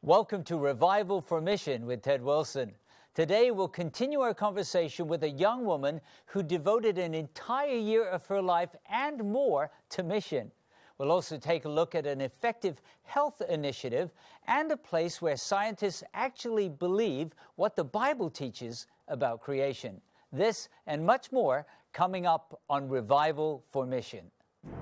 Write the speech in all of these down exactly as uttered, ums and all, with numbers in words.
Welcome to Revival for Mission with Ted Wilson. Today we'll continue our conversation with a young woman who devoted an entire year of her life and more to mission. We'll also take a look at an effective health initiative and a place where scientists actually believe what the Bible teaches about creation. This and much more coming up on Revival for Mission.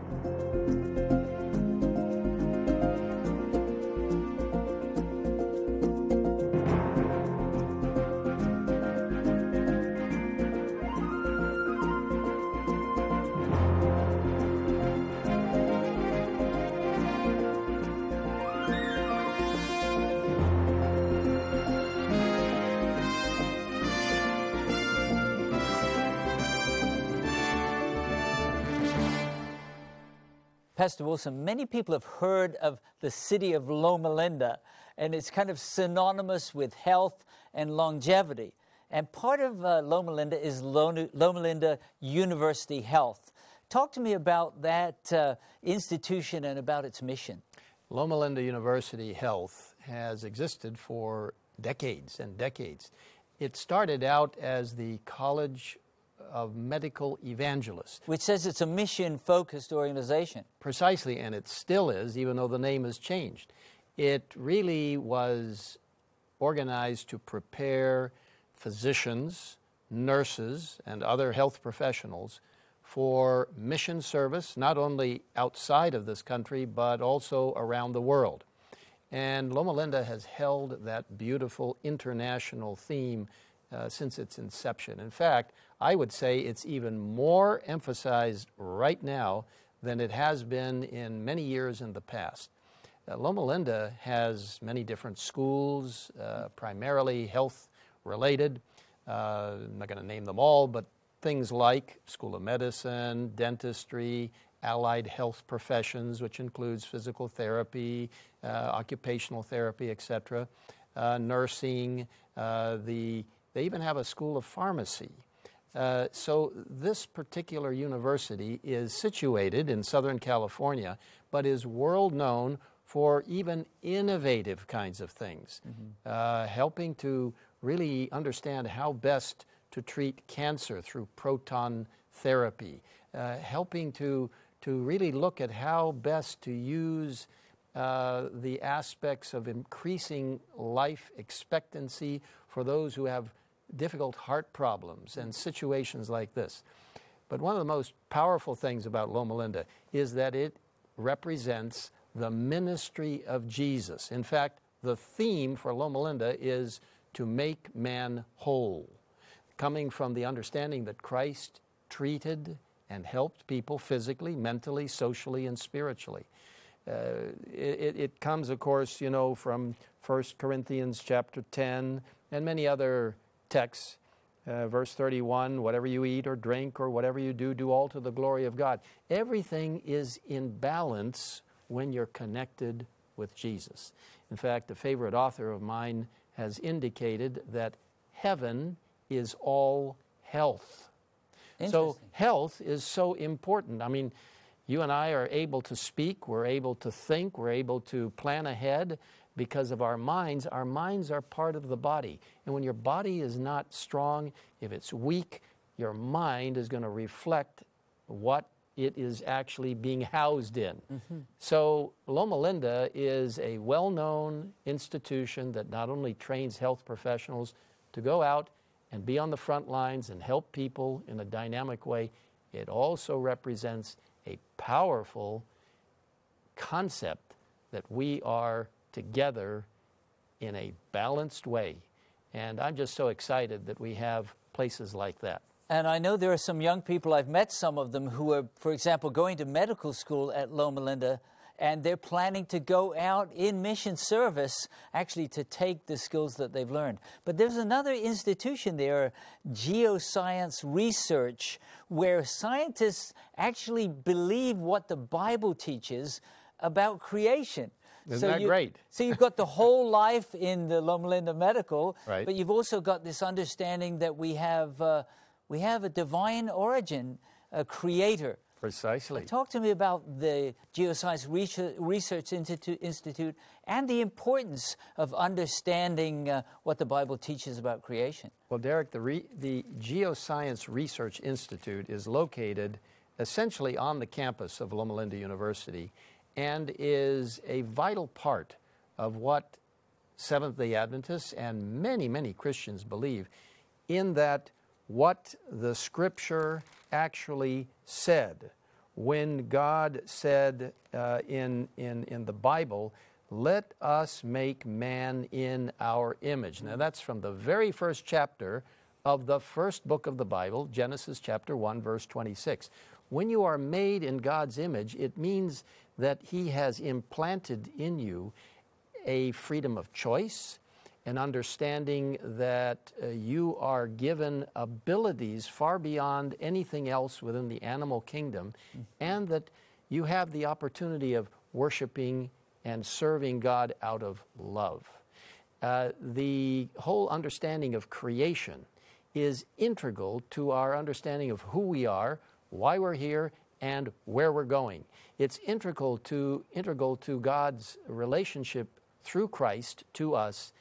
Pastor Wilson, many people have heard of the city of Loma Linda, and it's kind of synonymous with health and longevity. And part of uh, Loma Linda is Loma Linda University Health. Talk to me about that uh, institution and about its mission. Loma Linda University Health has existed for decades and decades. It started out as the College of Medical Evangelists. Which says it's a mission-focused organization. Precisely, and it still is, even though the name has changed. It really was organized to prepare physicians, nurses, and other health professionals for mission service, not only outside of this country, but also around the world. And Loma Linda has held that beautiful international theme uh, since its inception. In fact, I would say it's even more emphasized right now than it has been in many years in the past. Uh, Loma Linda has many different schools, uh, primarily health-related. Uh, I'm not going to name them all, but things like School of Medicine, dentistry, allied health professions, which includes physical therapy, uh, occupational therapy, et cetera, uh, nursing. Uh, the, they even have a school of pharmacy. Uh, so this particular university is situated in Southern California, but is world known for even innovative kinds of things, mm-hmm. uh, helping to really understand how best to treat cancer through proton therapy, uh, helping to, to really look at how best to use uh, the aspects of increasing life expectancy for those who have difficult heart problems and situations like this. But one of the most powerful things about Loma Linda is that it represents the ministry of Jesus. In fact, the theme for Loma Linda is to make man whole, coming from the understanding that Christ treated and helped people physically, mentally, socially, and spiritually. Uh, it, it comes, of course, you know, from First Corinthians chapter ten and many other texts, uh, verse thirty-one, whatever you eat or drink or whatever you do, do all to the glory of God. Everything is in balance when you're connected with Jesus. In fact, a favorite author of mine has indicated that heaven is all health. So health is so important. I mean, you and I are able to speak, we're able to think, we're able to plan ahead, because of our minds. Our minds are part of the body. And when your body is not strong, if it's weak, your mind is going to reflect what it is actually being housed in. Mm-hmm. So Loma Linda is a well-known institution that not only trains health professionals to go out and be on the front lines and help people in a dynamic way, it also represents a powerful concept that we are together in a balanced way. And I'm just so excited that we have places like that. And I know there are some young people, I've met some of them, who are, for example, going to medical school at Loma Linda, and they're planning to go out in mission service, actually to take the skills that they've learned. But there's another institution there, Geoscience Research, where scientists actually believe what the Bible teaches about creation. Isn't so that you, great? So you've got the whole life in the Loma Linda Medical, right. But you've also got this understanding that we have uh, we have a divine origin, a creator. Precisely. Talk to me about the Geoscience Research Institute, Institute and the importance of understanding uh, what the Bible teaches about creation. Well, Derek, the, re- the Geoscience Research Institute is located essentially on the campus of Loma Linda University and is a vital part of what Seventh-day Adventists and many, many Christians believe, in that what the Scripture actually said when God said uh, in, in, in the Bible, let us make man in our image. Now that's from the very first chapter of the first book of the Bible, Genesis chapter one, verse twenty-six. When you are made in God's image, it means that He has implanted in you a freedom of choice, an understanding that uh, you are given abilities far beyond anything else within the animal kingdom, mm-hmm. and that you have the opportunity of worshiping and serving God out of love. Uh, the whole understanding of creation is integral to our understanding of who we are, why we're here, and where we're going. It's integral to, integral to God's relationship through Christ to us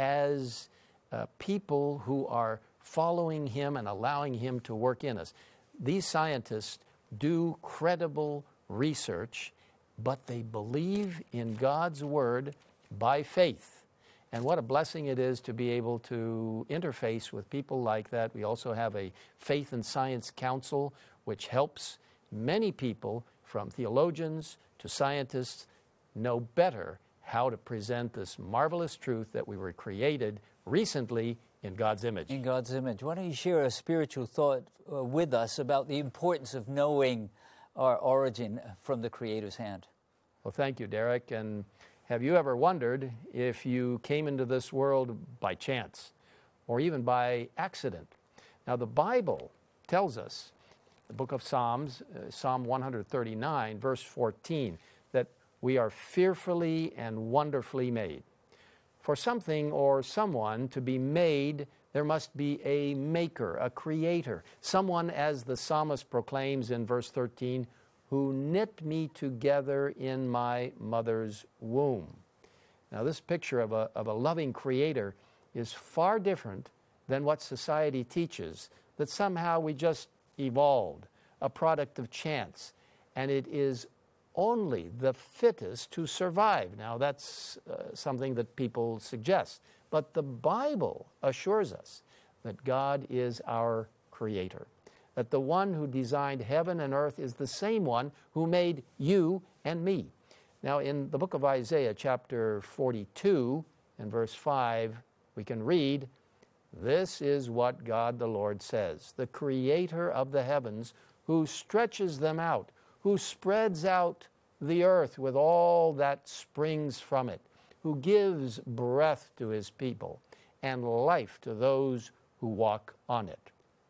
as uh, people who are following Him and allowing Him to work in us. These scientists do credible research, but they believe in God's Word by faith. And what a blessing it is to be able to interface with people like that. We also have a Faith and Science Council, which helps many people, from theologians to scientists, know better how to present this marvelous truth that we were created recently in God's image. In God's image. Why don't you share a spiritual thought uh, with us about the importance of knowing our origin from the Creator's hand? Well, thank you, Derek. And have you ever wondered if you came into this world by chance or even by accident? Now, the Bible tells us, the book of Psalms, uh, Psalm one thirty-nine, verse fourteen, that we are fearfully and wonderfully made. For something or someone to be made, there must be a maker, a creator. Someone, as the psalmist proclaims in verse thirteen, who knit me together in my mother's womb. Now, this picture of a, of a loving creator is far different than what society teaches, that somehow we just evolved, a product of chance, and it is only the fittest to survive. Now, that's uh, something that people suggest, but the Bible assures us that God is our creator, that the one who designed heaven and earth is the same one who made you and me. Now, in the book of Isaiah, chapter forty-two, and verse five, we can read, "This is what God the Lord says, the creator of the heavens, who stretches them out, who spreads out the earth with all that springs from it, who gives breath to His people and life to those who walk on it."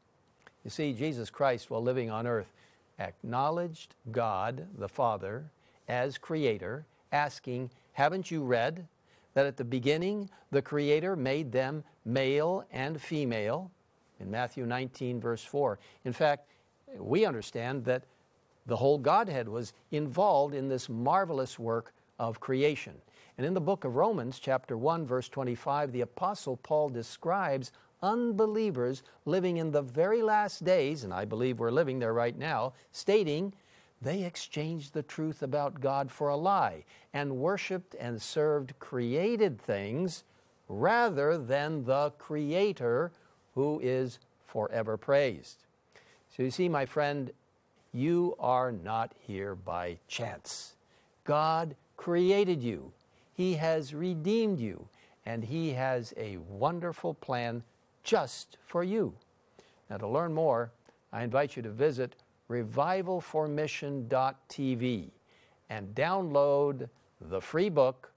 You see, Jesus Christ, while living on earth, acknowledged God the Father as creator, asking, haven't you read that at the beginning the Creator made them male and female? In Matthew nineteen, verse four. In fact, we understand that the whole Godhead was involved in this marvelous work of creation. And in the book of Romans, chapter one, verse twenty-five, the Apostle Paul describes unbelievers living in the very last days, and I believe we're living there right now, stating they exchanged the truth about God for a lie and worshiped and served created things rather than the Creator, who is forever praised. So you see, my friend, you are not here by chance. God created you. He has redeemed you, and He has a wonderful plan just for you. Now, to learn more, I invite you to visit revival for mission dot t v and download the free book,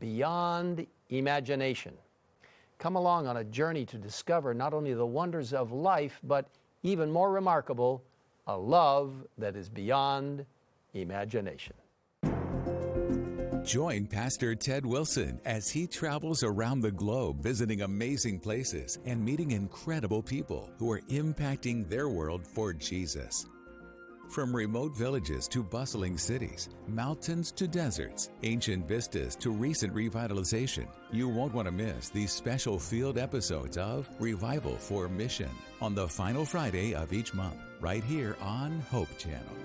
Beyond Imagination. Come along on a journey to discover not only the wonders of life, but even more remarkable, a love that is beyond imagination. Join Pastor Ted Wilson as he travels around the globe visiting amazing places and meeting incredible people who are impacting their world for Jesus. From remote villages to bustling cities, mountains to deserts, ancient vistas to recent revitalization, you won't want to miss these special field episodes of Revival for Mission on the final Friday of each month, right here on Hope Channel.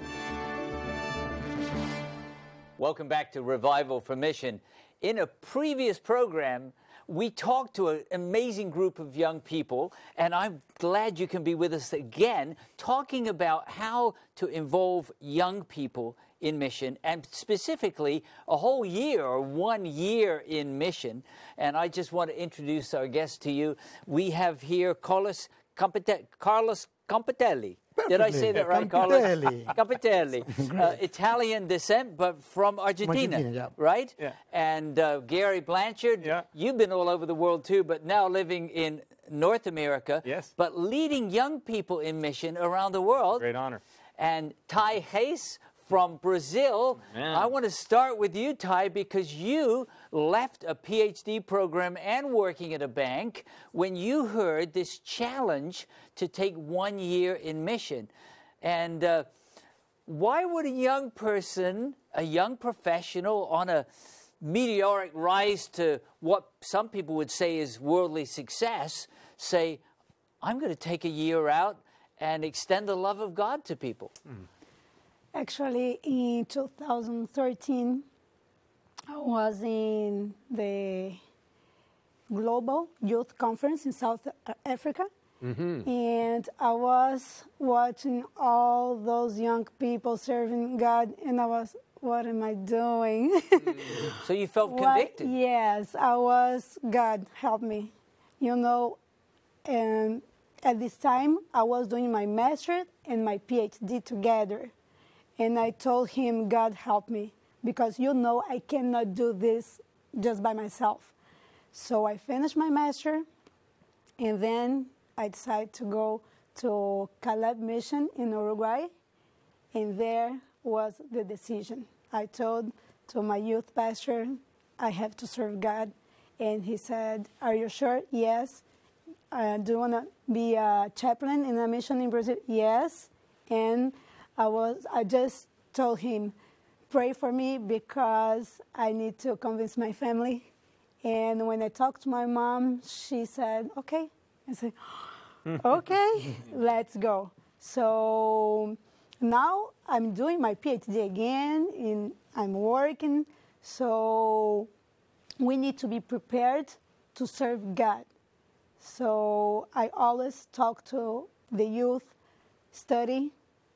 Welcome back to Revival for Mission. In a previous program, we talked to an amazing group of young people, and I'm glad you can be with us again, talking about how to involve young people in mission, and specifically a whole year or one year in mission. And I just want to introduce our guest to you. We have here Carlos Campitelli. Carlos Campitelli. Did I say that right, Carlos? Campitelli. Uh, Italian descent, but from Argentina, Argentina, yeah. right? Yeah. And uh, Gary Blanchard, Yeah. you've been all over the world too, but now living in North America. Yes. But leading young people in mission around the world. Great honor. And Ty Hayes from Brazil. Man. I want to start with you, Ty, because you left a P H D program and working at a bank when you heard this challenge to take one year in mission. And uh, why would a young person, a young professional on a meteoric rise to what some people would say is worldly success, say, I'm going to take a year out and extend the love of God to people? Mm. Actually, in two thousand thirteen, I was in the Global Youth Conference in South Africa. Mm-hmm. And I was watching all those young people serving God, and I was, what am I doing? So you felt What- convicted? Yes, I was, God help me. You know, and at this time, I was doing my master's and my P H D together. And I told him, God help me, because you know I cannot do this just by myself. So I finished my master, and then I decided to go to Caleb Mission in Uruguay, and there was the decision. I told to my youth pastor, I have to serve God, and he said, are you sure? Yes. Uh, do you want to be a chaplain in a mission in Brazil? Yes. And I was. I just told him, pray for me because I need to convince my family. And when I talked to my mom, she said, okay. I said, okay, let's go. So now I'm doing my P H D again, and I'm working. So we need to be prepared to serve God. So I always talk to the youth, study.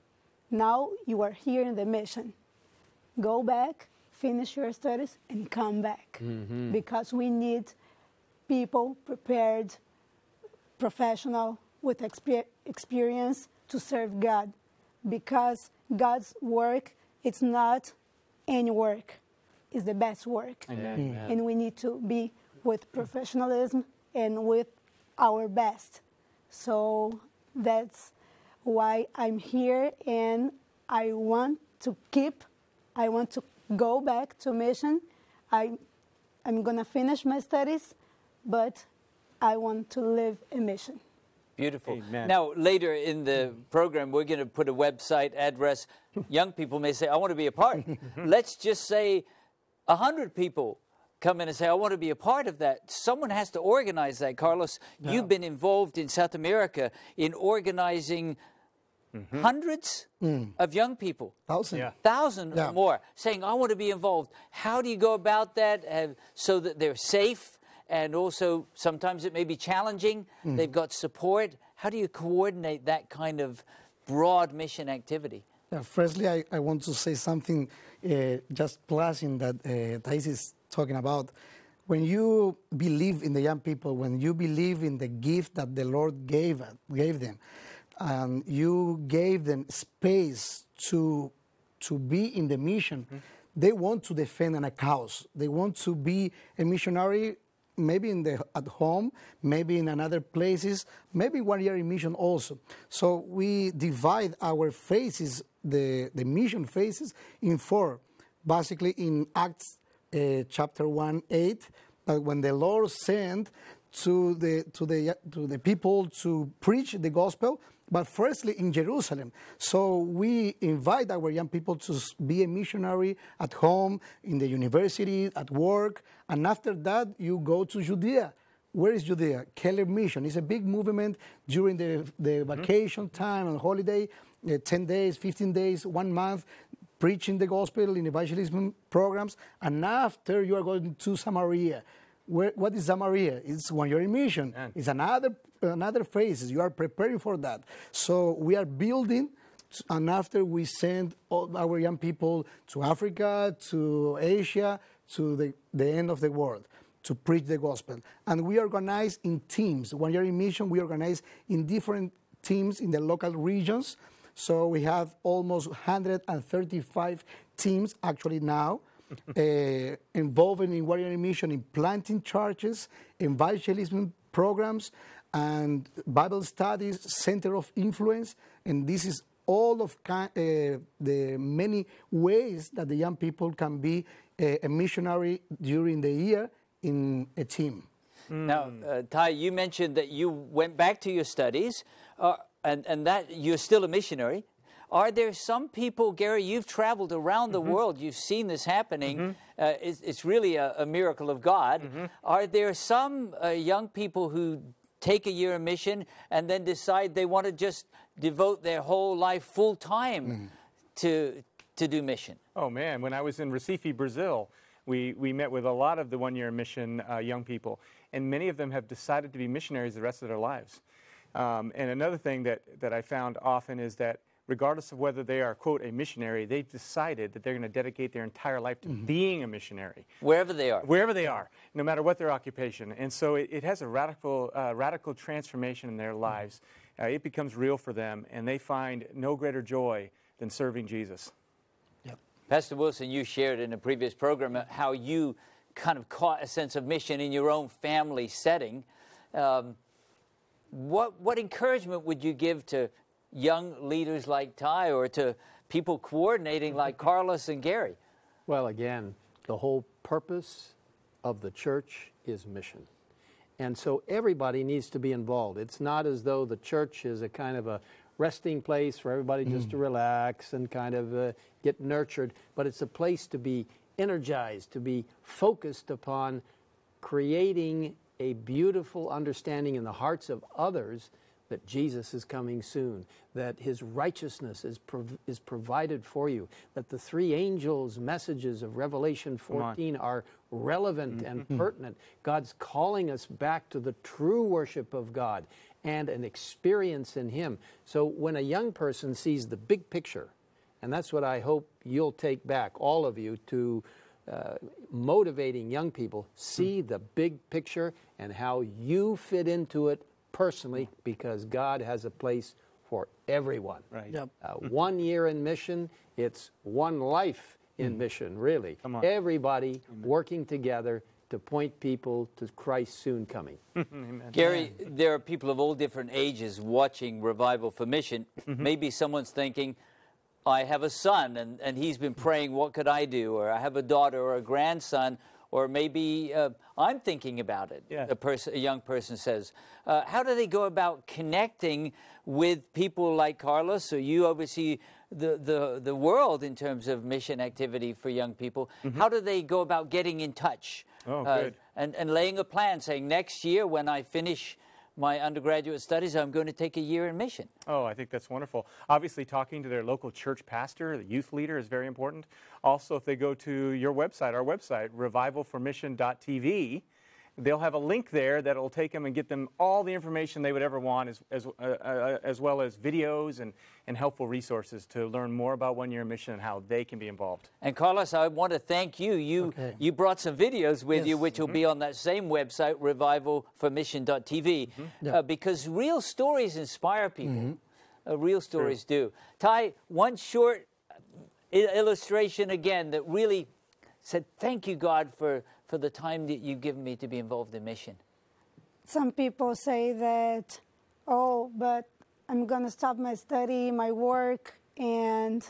Now you are here in the mission. Go back, finish your studies, and come back. Mm-hmm. Because we need people prepared, professional, with exper- experience to serve God. Because God's work, it's not any work. It's the best work. Amen. And we need to be with professionalism and with our best. So that's why I'm here, and I want to keep, I want to go back to mission. I, I'm going to finish my studies, but I want to live a mission. Beautiful. Amen. Now, later in the program, we're going to put a website address. Young people may say, I want to be a part. Let's just say one hundred people come in and say, I want to be a part of that. Someone has to organize that. Carlos, Yeah. you've been involved in South America in organizing mm-hmm. hundreds mm. of young people. Thousand. Yeah. Thousand Yeah. or more, saying, I want to be involved. How do you go about that uh, so that they're safe? And also, sometimes it may be challenging. Mm. They've got support. How do you coordinate that kind of broad mission activity? Yeah, firstly, I, I want to say something, uh, just plus in that uh, Thais is talking about. When you believe in the young people, when you believe in the gift that the Lord gave gave them, and you gave them space to to be in the mission, mm-hmm. they want to defend a cause. They want to be a missionary. Maybe in the at home, maybe in another places, maybe one year in mission also. So we divide our phases, the, the mission phases, in four. Basically, in Acts uh, chapter one, eight, that when the Lord sent to the to the to the people to preach the gospel, but firstly in Jerusalem. So we invite our young people to s- be a missionary at home, in the university, at work, and after that you go to Judea. Where is Judea? Keller Mission. It's a big movement during the, the vacation time and holiday, uh, ten days, fifteen days, one month, preaching the gospel in evangelism programs, and after you are going to Samaria. Where, what is Samaria? It's when you're in mission. Amen. It's another another phase. You are preparing for that. So we are building, and after we send all our young people to Africa, to Asia, to the, the end of the world to preach the gospel. And we organize in teams. When you're in mission, we organize in different teams in the local regions. So we have almost one hundred thirty-five teams actually now uh, involved in Warrior Mission in planting churches, evangelism programs, and Bible studies, center of influence. And this is all of ki- uh, the many ways that the young people can be a, a missionary during the year in a team. Now, uh, Ty, you mentioned that you went back to your studies, uh, and, and that you're still a missionary. Are there some people, Gary, you've traveled around the world, you've seen this happening, uh, it's, it's really a, a miracle of God. Are there some uh, young people who take a year in mission and then decide they want to just devote their whole life full time to, to do mission? Oh man, when I was in Recife, Brazil, we, we met with a lot of the one-year mission uh, young people, and many of them have decided to be missionaries the rest of their lives. Um, and another thing that, that I found often is that regardless of whether they are, quote, a missionary, they've decided that they're going to dedicate their entire life to being a missionary. Wherever they are. Wherever they are, no matter what their occupation. And so it, it has a radical, uh, radical transformation in their lives. Uh, it becomes real for them, and they find no greater joy than serving Jesus. Pastor Wilson, you shared in a previous program how you kind of caught a sense of mission in your own family setting. Um, what what encouragement would you give to young leaders like Ty, or to people coordinating like Carlos and Gary? Well, again, the whole purpose of the church is mission. And so everybody needs to be involved. It's not as though the church is a kind of a resting place for everybody just to relax and kind of uh, get nurtured, but it's a place to be energized, to be focused upon creating a beautiful understanding in the hearts of others that Jesus is coming soon, that his righteousness is prov- is provided for you, that the three angels' messages of Revelation fourteen are relevant and pertinent. God's calling us back to the true worship of God and an experience in him. So when a young person sees the big picture, and that's what I hope you'll take back, all of you, to uh, motivating young people, see the big picture and how you fit into it personally, because God has a place for everyone. Right. Yep. Uh, one year in mission, it's one life in mission, really. Come on. Everybody working together to point people to Christ's soon coming. Gary, there are people of all different ages watching Revival for Mission. Maybe someone's thinking, I have a son, and, and he's been praying, what could I do? Or I have a daughter or a grandson, or maybe uh, I'm thinking about it, Yeah. a, person, a young person says. Uh, how do they go about connecting with people like Carlos? So you oversee the, the, the world in terms of mission activity for young people. How do they go about getting in touch? Oh, uh, good. And, and laying a plan, saying, next year when I finish my undergraduate studies, I'm going to take a year in mission. Oh, I think that's wonderful. Obviously, talking to their local church pastor, the youth leader, is very important. Also, if they go to your website, our website, revival for mission dot t v, they'll have a link there that will take them and get them all the information they would ever want, as, as, uh, uh, as well as videos and, and helpful resources to learn more about One Year Mission and how they can be involved. And Carlos, I want to thank you. You Okay. you brought some videos with Yes. you, which will be on that same website, revival for mission dot t v, Yeah. uh, because real stories inspire people. Uh, real stories do. Ty, one short i- illustration again that really said, thank you, God, for, for the time that you've given me to be involved in mission. Some people say that, oh, but I'm going to stop my study, my work, and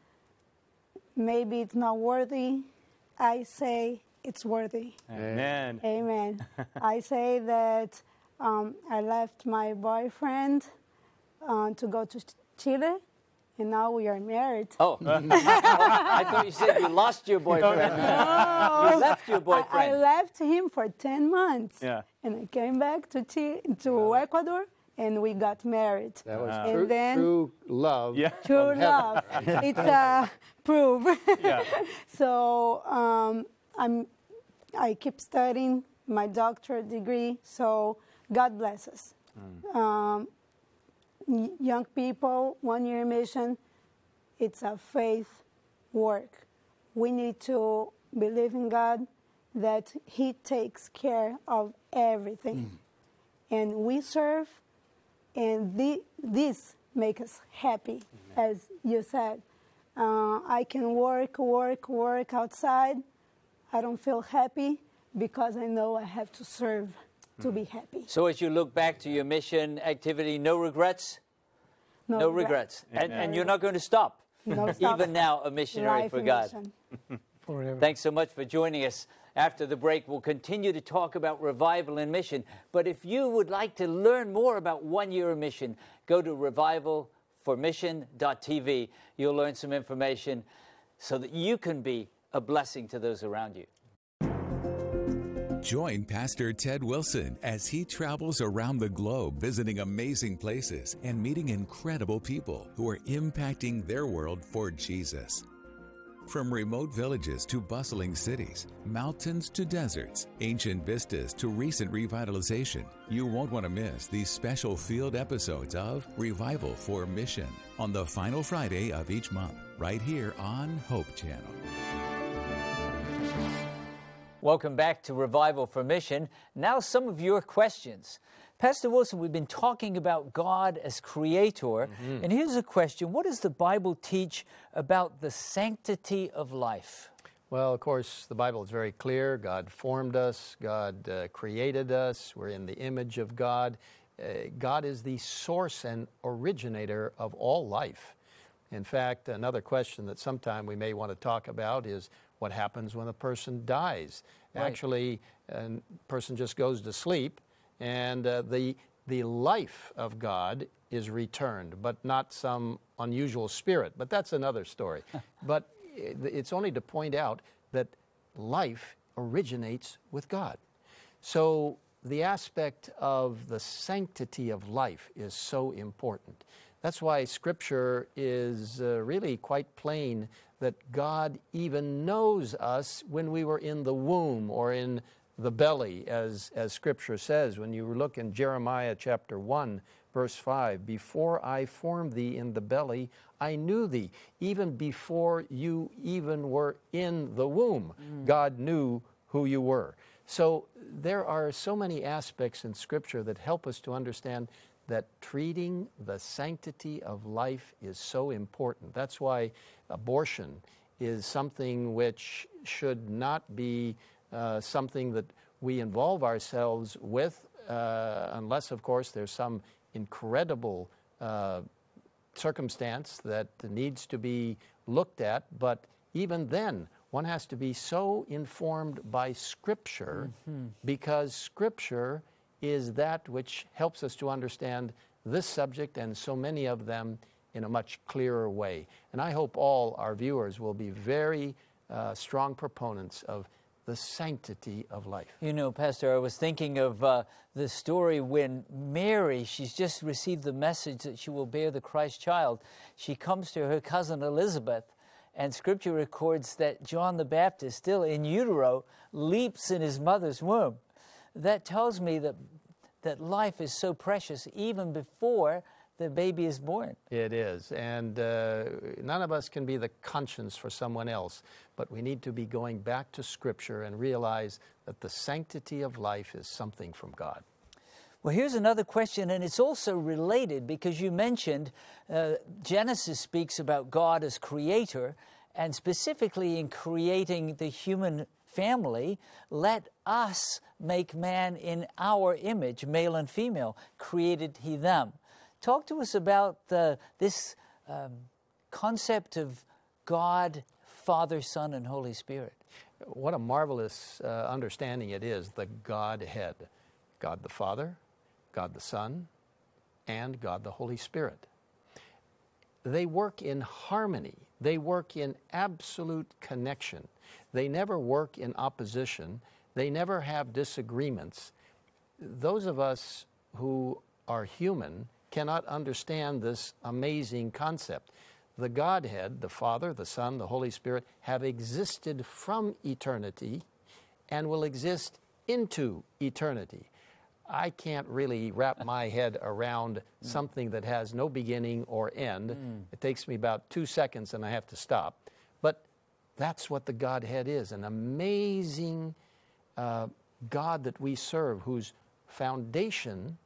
maybe it's not worthy. I say it's worthy. Amen. Amen. I say that um, I left my boyfriend uh, to go to Chile, and now we are married. Oh, I thought you said you lost your boyfriend. You left your boyfriend. I, I left him for ten months. Yeah. And I came back to Chile, to Ecuador, and we got married. That was And true, then- true love. Yeah. True love. It's a proof. Yeah. So um, I'm, I keep studying my doctorate degree. So God bless us. Mm. Um, y- young people, one year mission. It's a faith work. We need to believe in God that He takes care of everything, and we serve, and the, this makes us happy, as you said. Uh, I can work, work, work outside. I don't feel happy because I know I have to serve to be happy. So as you look back to your mission activity, no regrets? No regrets. And, and you're not going to stop? No stop. Even now, a missionary Life for in God. mission. Forever. Thanks so much for joining us. After the break, we'll continue to talk about revival and mission. But if you would like to learn more about One Year of Mission, go to revival for mission dot t v. You'll learn some information so that you can be a blessing to those around you. Join Pastor Ted Wilson as he travels around the globe visiting amazing places and meeting incredible people who are impacting their world for Jesus. From remote villages to bustling cities, mountains to deserts, ancient vistas to recent revitalization, you won't want to miss these special field episodes of Revival for Mission on the final Friday of each month, right here on Hope Channel. Welcome back to Revival for Mission. Now some of your questions. Pastor Wilson, we've been talking about God as creator, mm-hmm. and here's a question. What does the Bible teach about the sanctity of life? Well, of course, the Bible is very clear. God formed us. God uh, created us. We're in the image of God. Uh, God is the source and originator of all life. In fact, another question that sometime we may want to talk about is what happens when a person dies. Right. Actually, a person just goes to sleep, and uh, the the life of God is returned, but not some unusual spirit. But that's another story. But it's only to point out that life originates with God. So the aspect of the sanctity of life is so important. That's why Scripture is uh, really quite plain that God even knows us when we were in the womb or in the belly, as, as Scripture says. When you look in Jeremiah chapter one, verse five, before I formed thee in the belly, I knew thee. Even before you even were in the womb, mm. God knew who you were. So there are so many aspects in Scripture that help us to understand that treating the sanctity of life is so important. That's why abortion is something which should not be uh, something that we involve ourselves with, uh, unless, of course, there's some incredible uh, circumstance that needs to be looked at. But even then, one has to be so informed by Scripture, mm-hmm. because Scripture is that which helps us to understand this subject and so many of them in a much clearer way. And I hope all our viewers will be very uh, strong proponents of the sanctity of life. You know, Pastor, I was thinking of uh, the story when Mary, she's just received the message that she will bear the Christ child. She comes to her cousin Elizabeth, and Scripture records that John the Baptist, still in utero, leaps in his mother's womb. That tells me that that life is so precious even before the baby is born. It is, and uh, none of us can be the conscience for someone else, but we need to be going back to Scripture and realize that the sanctity of life is something from God. Well, here's another question, and it's also related because you mentioned uh, Genesis speaks about God as creator, and specifically in creating the human family, let us make man in our image, male and female, created he them. Talk to us about the, this um, concept of God, Father, Son, and Holy Spirit. What a marvelous uh, understanding it is, the Godhead. God the Father, God the Son, and God the Holy Spirit. They work in harmony. They work in absolute connection. They never work in opposition. They never have disagreements. Those of us who are human cannot understand this amazing concept. The Godhead, the Father, the Son, the Holy Spirit, have existed from eternity and will exist into eternity. I can't really wrap my head around something that has no beginning or end. Mm. It takes me about two seconds and I have to stop. But that's what the Godhead is, an amazing uh, God that we serve, whose foundation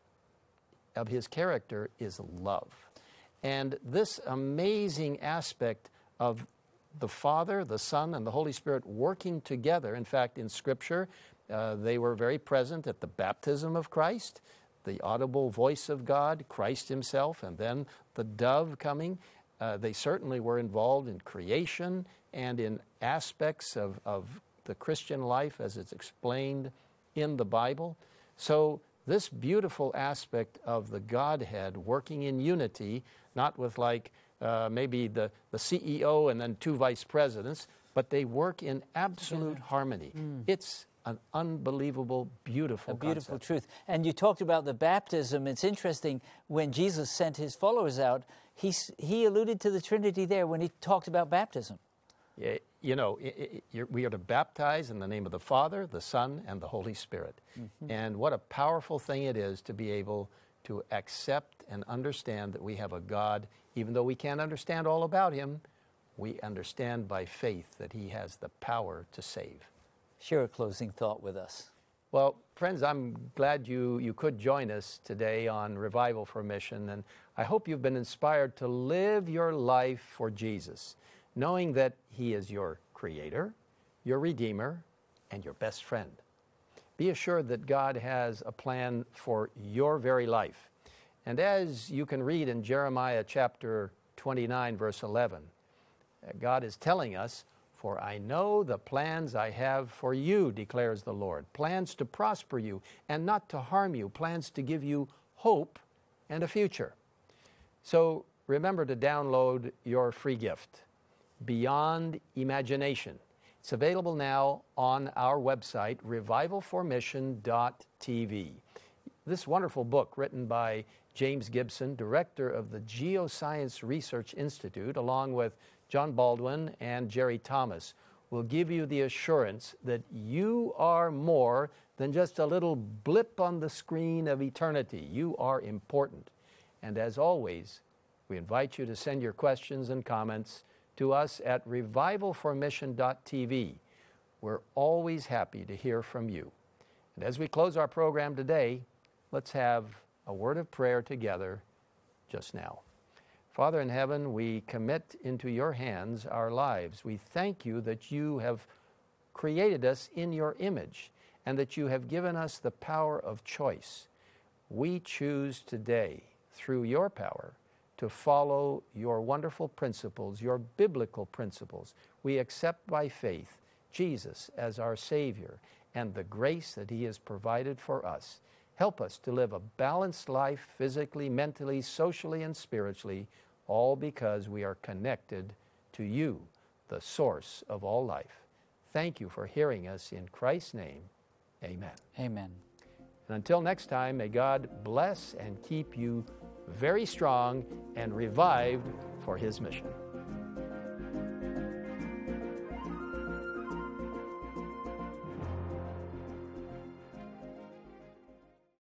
of his character is love. And this amazing aspect of the Father, the Son, and the Holy Spirit working together, in fact, in Scripture, uh, they were very present at the baptism of Christ, the audible voice of God, Christ himself, and then the dove coming. Uh, they certainly were involved in creation and in aspects of, of the Christian life as it's explained in the Bible. So this beautiful aspect of the Godhead working in unity, not with like uh, maybe the, the C E O and then two vice presidents, but they work in absolute yeah. harmony. Mm. It's an unbelievable, beautiful A beautiful concept. truth. And you talked about the baptism. It's interesting, when Jesus sent his followers out, he, he alluded to the Trinity there when he talked about baptism. Yeah, you know, it, it, we are to baptize in the name of the Father, the Son, and the Holy Spirit. Mm-hmm. And what a powerful thing it is to be able to accept and understand that we have a God, even though we can't understand all about him, we understand by faith that he has the power to save. Share a closing thought with us. Well, friends, I'm glad you, you could join us today on Revival for Mission, and I hope you've been inspired to live your life for Jesus, knowing that he is your Creator, your Redeemer, and your best friend. Be assured that God has a plan for your very life. And as you can read in Jeremiah chapter twenty-nine, verse eleven, God is telling us, "For I know the plans I have for you, declares the Lord, plans to prosper you and not to harm you, plans to give you hope and a future." So remember to download your free gift, Beyond Imagination. It's available now on our website, revival for mission dot t v. This wonderful book, written by James Gibson, director of the Geoscience Research Institute, along with John Baldwin and Jerry Thomas, will give you the assurance that you are more than just a little blip on the screen of eternity. You are important. And as always, we invite you to send your questions and comments to us at revival for mission dot t v. We're always happy to hear from you. And as we close our program today, let's have a word of prayer together just now. Father in heaven, we commit into your hands our lives. We thank you that you have created us in your image and that you have given us the power of choice. We choose today, through your power, to follow your wonderful principles, your biblical principles. We accept by faith Jesus as our Savior and the grace that he has provided for us. Help us to live a balanced life physically, mentally, socially, and spiritually, all because we are connected to you, the source of all life. Thank you for hearing us in Christ's name. Amen. Amen. And until next time, may God bless and keep you very strong and revived for his mission.